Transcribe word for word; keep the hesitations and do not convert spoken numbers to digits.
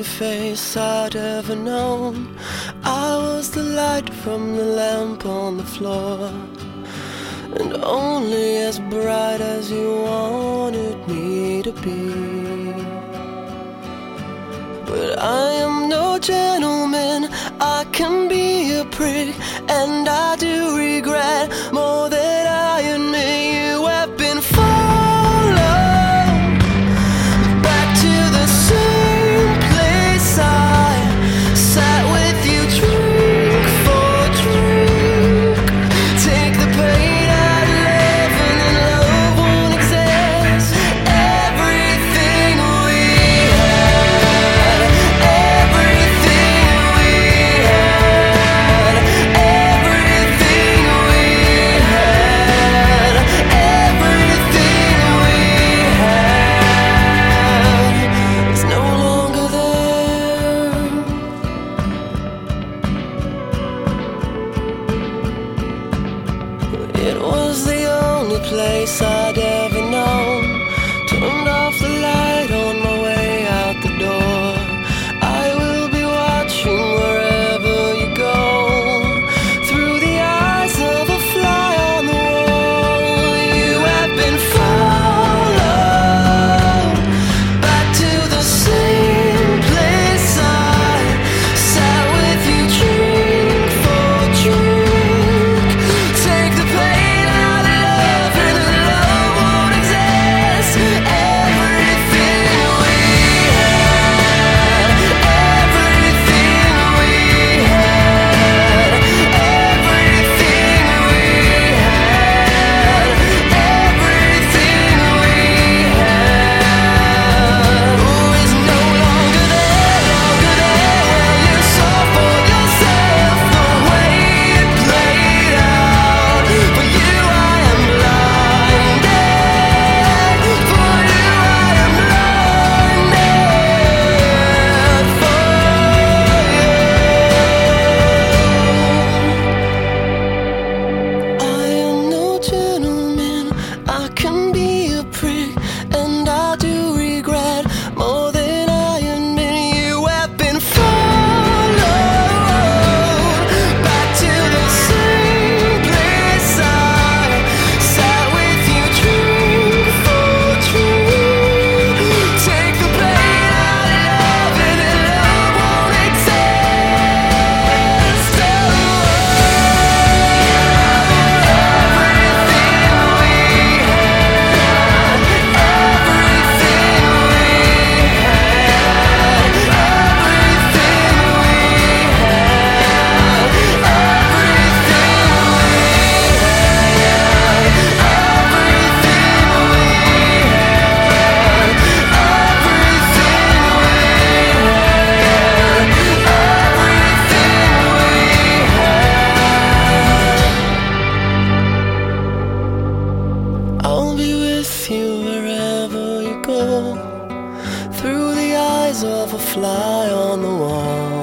only face I'd ever known. I was the light from the lamp on the floor, and only as bright as you wanted me to be. But I am no gentleman, I can be a prick, and I do regret more that I admit you have been followed back to the same place I sat with you, drink for drink. Take the pain out of love, and then love won't exist. Everything we had, everything we had, everything we had, everything we had is no longer there. It was the only place I'd ever known. Turned off the light on my way out the door. I will be watching wherever you go, through the eyes of a fly on the wall. You have been followed back to the same place I sat with you, drink for drink. Take the pain out of love, and then love won't exist. Everything we had, everything we had, everything we had, everything we had, oh, is no longer there, longer there. You saw for yourself the way it played out. For you I am blinded, for you I am blinded, for you. I am no gentleman, I can be a prick, and I do regret more than I admit. You have been followed back to the same place I sat with you, drink for drink. Take the pain out of love, and then love won't exist. Oh, I'll be with you wherever you go, through the eyes of a fly on the wall.